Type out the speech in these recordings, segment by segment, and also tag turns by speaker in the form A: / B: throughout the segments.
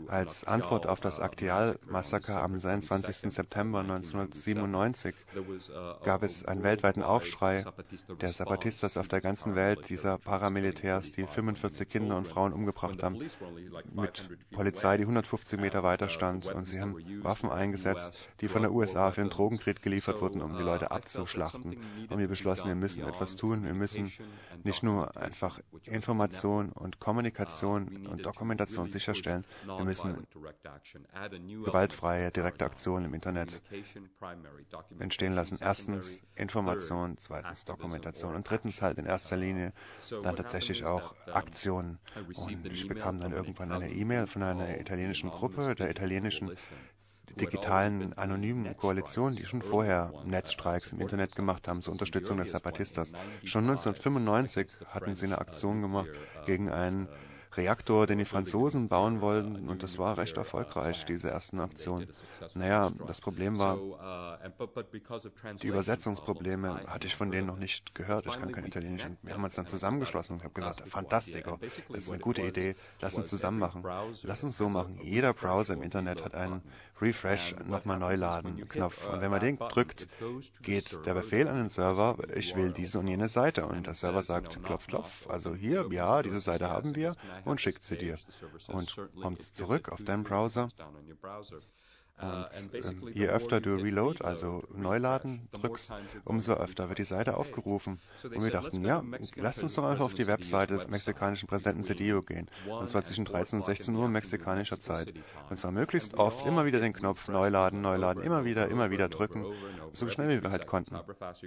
A: Als Antwort auf das Agdial-Massaker am 23. September 1997 gab es einen weltweiten Aufschrei der Zapatistas auf der ganzen Welt, dieser Paramilitärs, die 45 Kinder und Frauen umgebracht haben, mit Polizei, die 150 Meter weiter stand. Und sie haben Waffen eingesetzt, die von der USA für den Drogenkrieg geliefert wurden, um die Leute abzuschlachten. Und wir beschlossen, wir müssen etwas tun. Wir müssen nicht nur einfach Information und Kommunikation und Dokumentation sicherstellen, wir müssen gewaltfreie, direkte Aktionen im Internet entstehen lassen. Erstens Information, zweitens Dokumentation und drittens halt in erster Linie dann tatsächlich auch Aktionen. Und ich bekam dann irgendwann eine E-Mail von einer italienischen Gruppe, der italienischen digitalen anonymen Koalition, die schon vorher Netzstreiks im Internet gemacht haben zur Unterstützung der Zapatistas. Schon 1995 hatten sie eine Aktion gemacht gegen einen Reaktor, den die Franzosen bauen wollten, und das war recht erfolgreich, diese ersten Aktionen. Naja, das Problem war, die Übersetzungsprobleme hatte ich von denen noch nicht gehört. Ich kann kein Italienisch. Und wir haben uns dann zusammengeschlossen und ich habe gesagt, fantastico, das ist eine gute Idee, lass uns zusammen machen. Lass uns so machen. Jeder Browser im Internet hat einen Refresh, nochmal neu laden Knopf. Und wenn man den drückt, geht der Befehl an den Server, ich will diese und jene Seite. Und der Server sagt, klopf, klopf. Also hier, ja, diese Seite haben wir und schickt sie dir. Und kommt zurück auf deinen Browser. Und je öfter du Reload, also Neuladen, drückst, umso öfter wird die Seite aufgerufen. Und wir dachten, ja, lasst uns doch einfach auf die Webseite des mexikanischen Präsidenten Cedillo gehen. Und zwar zwischen 13 und 16 Uhr mexikanischer Zeit. Und zwar möglichst oft, immer wieder den Knopf Neuladen, Neuladen, immer wieder drücken, so schnell wie wir halt konnten.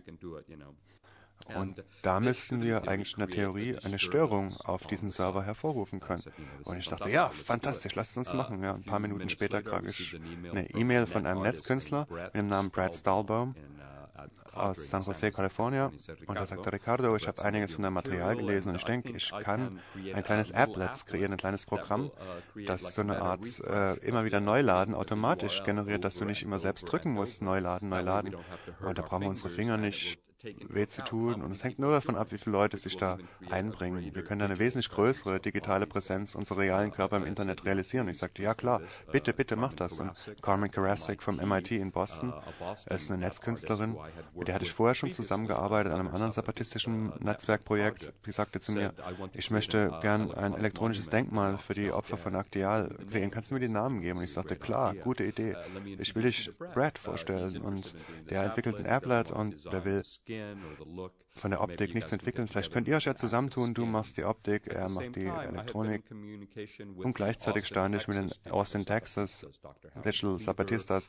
A: Und da müssten wir eigentlich in der Theorie eine Störung auf diesem Server hervorrufen können. Und ich dachte, ja, fantastisch, lasst uns machen. Ja, ein paar Minuten später kriege ich eine E-Mail von einem Netzkünstler mit dem Namen Brad Stahlbaum aus San Jose, Kalifornien. Und er sagte, Ricardo, ich habe einiges von deinem Material gelesen und ich denke, ich kann ein kleines Applet kreieren, ein kleines Programm, das so eine Art immer wieder Neuladen automatisch generiert, dass du nicht immer selbst drücken musst, Neuladen, Neuladen. Und da brauchen wir unsere Finger nicht weh zu tun. Und es hängt nur davon ab, wie viele Leute sich da einbringen. Wir können eine wesentlich größere digitale Präsenz unserer realen Körper im Internet realisieren. Und ich sagte, ja klar, bitte, bitte mach das. Und Carmen Karasik vom MIT in Boston ist eine Netzkünstlerin, mit der hatte ich vorher schon zusammengearbeitet an einem anderen zapatistischen Netzwerkprojekt. Sie sagte zu mir, ich möchte gern ein elektronisches Denkmal für die Opfer von Agdial kreieren. Kannst du mir die Namen geben? Und ich sagte, klar, gute Idee. Ich will dich Brad vorstellen. Und der entwickelt ein Applet und der will von der Optik nichts entwickeln. Vielleicht könnt ihr euch ja zusammentun. Du machst die Optik, er macht die Elektronik. Und gleichzeitig stand ich mit den Austin, Texas Digital Zapatistas,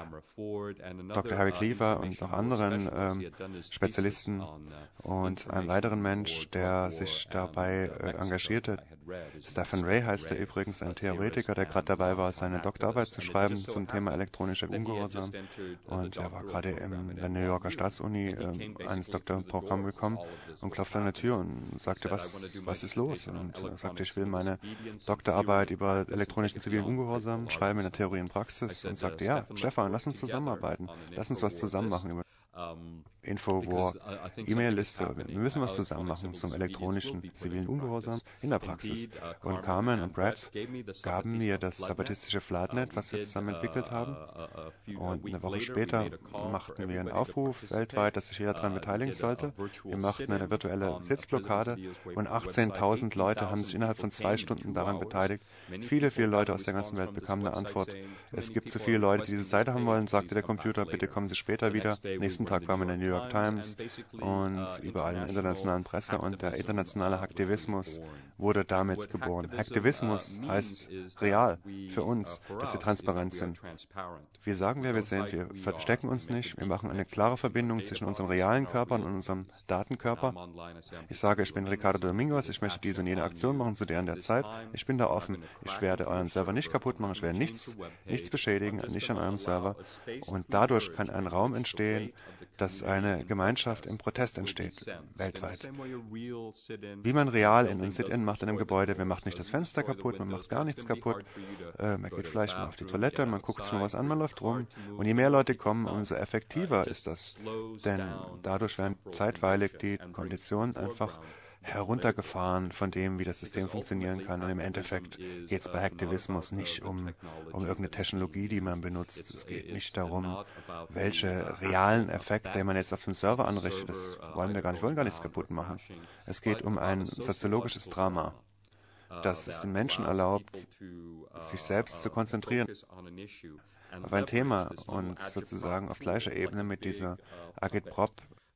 A: Dr. Harry Cleaver und noch anderen Spezialisten und einem weiteren Mensch, der sich dabei engagierte. Stephen Ray heißt er übrigens, ein Theoretiker, der gerade dabei war, seine Doktorarbeit zu schreiben zum Thema elektronischer Ungehorsam. Und er war gerade in der New Yorker Staatsuni eines Doktorprogramms gekommen und klopfte an der Tür und sagte, was ist los? Und er sagte, ich will meine Doktorarbeit über elektronischen zivilen Ungehorsam schreiben in der Theorie und Praxis und sagte, ja, Stefan, lass uns zusammenarbeiten, lass uns was zusammen machen über Infowar, E-Mail-Liste. Wir müssen was zusammen machen zum elektronischen zivilen Ungehorsam in der Praxis. Und Carmen und Brad gaben mir das zapatistische Flatnet, was wir zusammen entwickelt haben. Und eine Woche später machten wir einen Aufruf weltweit, dass sich jeder daran beteiligen sollte. Wir machten eine virtuelle Sitzblockade und 18.000 Leute haben sich innerhalb von 2 Stunden daran beteiligt. Viele Leute aus der ganzen Welt bekamen eine Antwort. Es gibt zu viele Leute, die diese Seite haben wollen, sagte der Computer, bitte kommen Sie später wieder. Nächsten Tag waren wir in der New York Times und überall in der internationalen Presse und der internationale Hacktivismus wurde damit geboren. Hacktivismus heißt real für uns, dass wir transparent sind. Wir sagen, wer wir sind, wir verstecken uns nicht, wir machen eine klare Verbindung zwischen unserem realen Körper und unserem Datenkörper. Ich sage, ich bin Ricardo Domingos, ich möchte diese und jene Aktion machen zu der und der Zeit. Ich bin da offen, ich werde euren Server nicht kaputt machen, ich werde nichts beschädigen, nicht an eurem Server. Und dadurch kann ein Raum entstehen, dass eine Gemeinschaft im Protest entsteht, weltweit. Wie man real in ein Sit-In macht in einem Gebäude, man macht nicht das Fenster kaputt, man macht gar nichts kaputt, man geht vielleicht mal auf die Toilette, man guckt sich mal was an, man läuft rum. Und je mehr Leute kommen, umso effektiver ist das. Denn dadurch werden zeitweilig die Konditionen einfach heruntergefahren von dem, wie das System funktionieren kann. Und im Endeffekt geht es bei Hacktivismus nicht um irgendeine Technologie, die man benutzt. Es geht nicht darum, welche realen Effekte man jetzt auf dem Server anrichtet. Das wollen wir gar nicht. Wir wollen gar nichts kaputt machen. Es geht um ein soziologisches Drama, das es den Menschen erlaubt, sich selbst zu konzentrieren auf ein Thema und sozusagen auf gleicher Ebene mit dieser Agitprop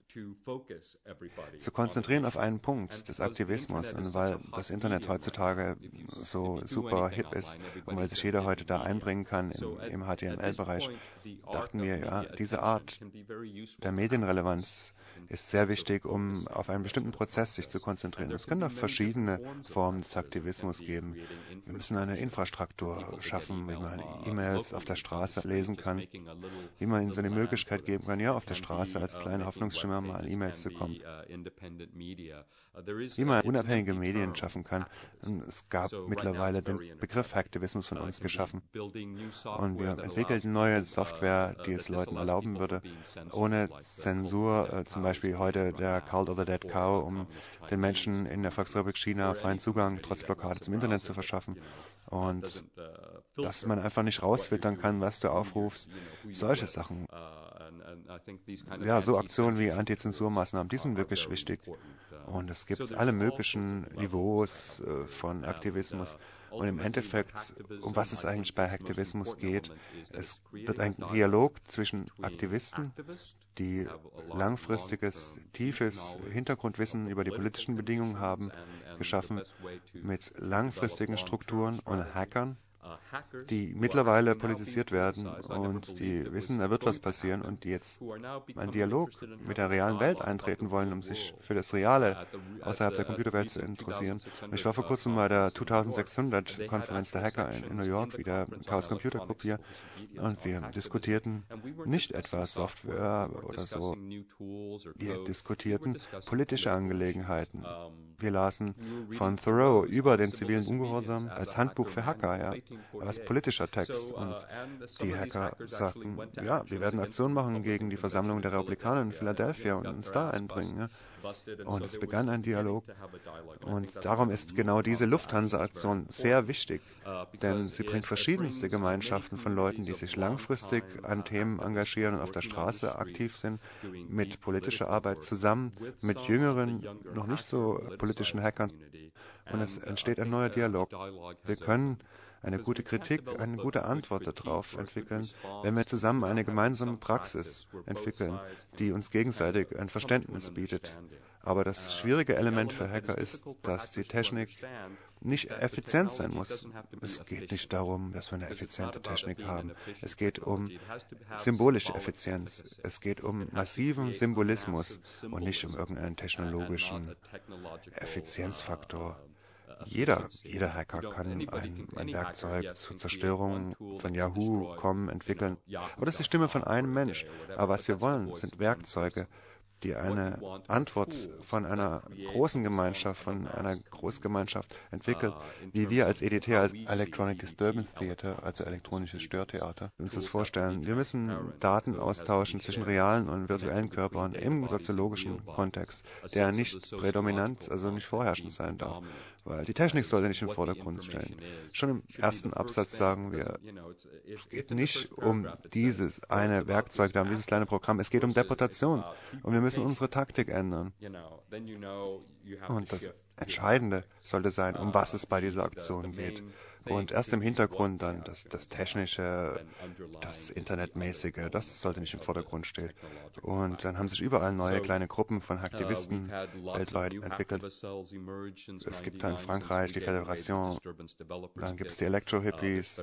A: zu konzentrieren auf einen Punkt des Aktivismus. Und weil das Internet heutzutage so super hip ist und weil sich jeder heute da einbringen kann im HTML-Bereich, dachten wir, ja, diese Art der Medienrelevanz ist sehr wichtig, um auf einen bestimmten Prozess sich zu konzentrieren. Es können auch verschiedene Formen des Aktivismus geben. Wir müssen eine Infrastruktur schaffen, wie man E-Mails auf der Straße lesen kann, wie man ihnen so die Möglichkeit geben kann, ja, auf der Straße als kleiner Hoffnungsschimmer mal an E-Mails zu kommen, wie man unabhängige Medien schaffen kann. Und es gab mittlerweile den Begriff Hacktivismus von uns geschaffen. Und wir entwickelten neue Software, die es Leuten erlauben würde, ohne Zensur, zum Beispiel heute der Cult of the Dead Cow, um den Menschen in der Volksrepublik China freien Zugang trotz Blockade zum Internet zu verschaffen. Und dass man einfach nicht rausfiltern kann, was du aufrufst. Solche Sachen. Ja, so Aktionen wie Antizensurmaßnahmen, die sind wirklich wichtig. Und es gibt alle möglichen Niveaus von Aktivismus. Und im Endeffekt, um was es eigentlich bei Hacktivismus geht, es wird ein Dialog zwischen Aktivisten, die langfristiges, tiefes Hintergrundwissen über die politischen Bedingungen haben, geschaffen mit langfristigen Strukturen, und Hackern, die mittlerweile politisiert werden und die wissen, da wird was passieren und die jetzt einen Dialog mit der realen Welt eintreten wollen, um sich für das Reale außerhalb der Computerwelt zu interessieren. Und ich war vor kurzem bei der 2600-Konferenz der Hacker in New York, wie der Chaos Computer Club hier, und wir diskutierten nicht etwa Software oder so, wir diskutierten politische Angelegenheiten. Wir lasen von Thoreau über den zivilen Ungehorsam als Handbuch für Hacker, ja, als politischer Text. Und die Hacker sagten, ja, wir werden Aktionen machen gegen die Versammlung der Republikaner in Philadelphia und uns da einbringen. Ja. Und es begann ein Dialog. Und darum ist genau diese Lufthansa-Aktion sehr wichtig, denn sie bringt verschiedenste Gemeinschaften von Leuten, die sich langfristig an Themen engagieren und auf der Straße aktiv sind, mit politischer Arbeit zusammen, mit jüngeren, noch nicht so politischen Hackern. Und es entsteht ein neuer Dialog. Wir können eine gute Kritik, eine gute Antwort darauf entwickeln, wenn wir zusammen eine gemeinsame Praxis entwickeln, die uns gegenseitig ein Verständnis bietet. Aber das schwierige Element für Hacker ist, dass die Technik nicht effizient sein muss. Es geht nicht darum, dass wir eine effiziente Technik haben. Es geht um symbolische Effizienz. Es geht um massiven Symbolismus und nicht um irgendeinen technologischen Effizienzfaktor. Jeder Hacker kann ein Werkzeug zur Zerstörung von Yahoo.com entwickeln. Aber das ist die Stimme von einem Mensch. Aber was wir wollen, sind Werkzeuge, die eine Antwort von einer großen Gemeinschaft, von einer Großgemeinschaft entwickelt, wie wir als EDT, als Electronic Disturbance Theater, also elektronisches Störtheater, uns das vorstellen. Wir müssen Daten austauschen zwischen realen und virtuellen Körpern im soziologischen Kontext, der nicht prädominant, also nicht vorherrschend sein darf, weil die Technik sollte nicht im Vordergrund stellen. Schon im ersten Absatz sagen wir, es geht nicht um dieses eine Werkzeug, um dieses kleine Programm, es geht um Deportation und wir müssen unsere Taktik ändern. Und das Entscheidende sollte sein, um was es bei dieser Aktion geht. Und erst im Hintergrund dann das Technische, das Internetmäßige, das sollte nicht im Vordergrund stehen. Und dann haben sich überall neue kleine Gruppen von Aktivisten weltweit entwickelt. Es gibt da in Frankreich die Fédération, dann gibt es die Electro-Hippies,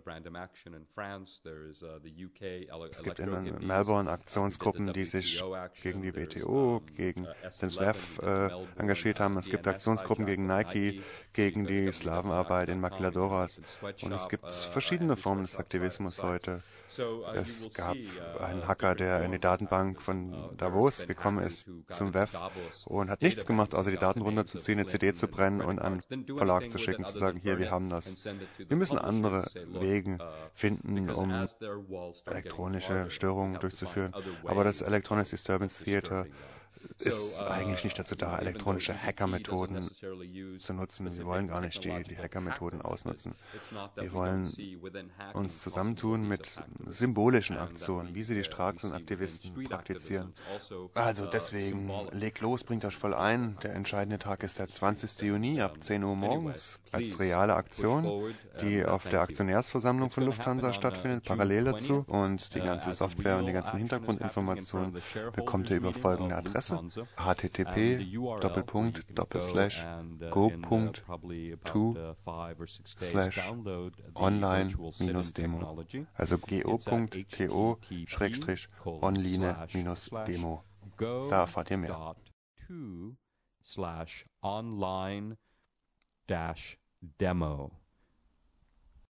A: es gibt in Melbourne Aktionsgruppen, die sich gegen die WTO, gegen den SWAF engagiert haben. Es gibt Aktionsgruppen gegen Nike, gegen die Slavenarbeit in Maquiladoras. Und es gibt verschiedene Formen des Aktivismus heute. Es gab einen Hacker, der in die Datenbank von Davos gekommen ist, zum WEF, und hat nichts gemacht, außer die Daten runterzuziehen, eine CD zu brennen und an den Verlag zu schicken, zu sagen, hier, wir haben das. Wir müssen andere Wege finden, um elektronische Störungen durchzuführen. Aber das Electronic Disturbance Theater ist eigentlich nicht dazu da, elektronische Hackermethoden zu nutzen. Wir wollen gar nicht die Hackermethoden ausnutzen. Wir wollen uns zusammentun mit symbolischen Aktionen, wie sie die Straßenaktivisten praktizieren. Also deswegen, legt los, bringt euch voll ein. Der entscheidende Tag ist der 20. Juni ab 10 Uhr morgens als reale Aktion, die auf der Aktionärsversammlung von Lufthansa stattfindet, parallel dazu. Und die ganze Software und die ganzen Hintergrundinformationen bekommt ihr über folgende Adresse: http://go.to/online-demo. Also go.to/online-demo. Da erfahrt ihr mehr.
B: Go.to/online-demo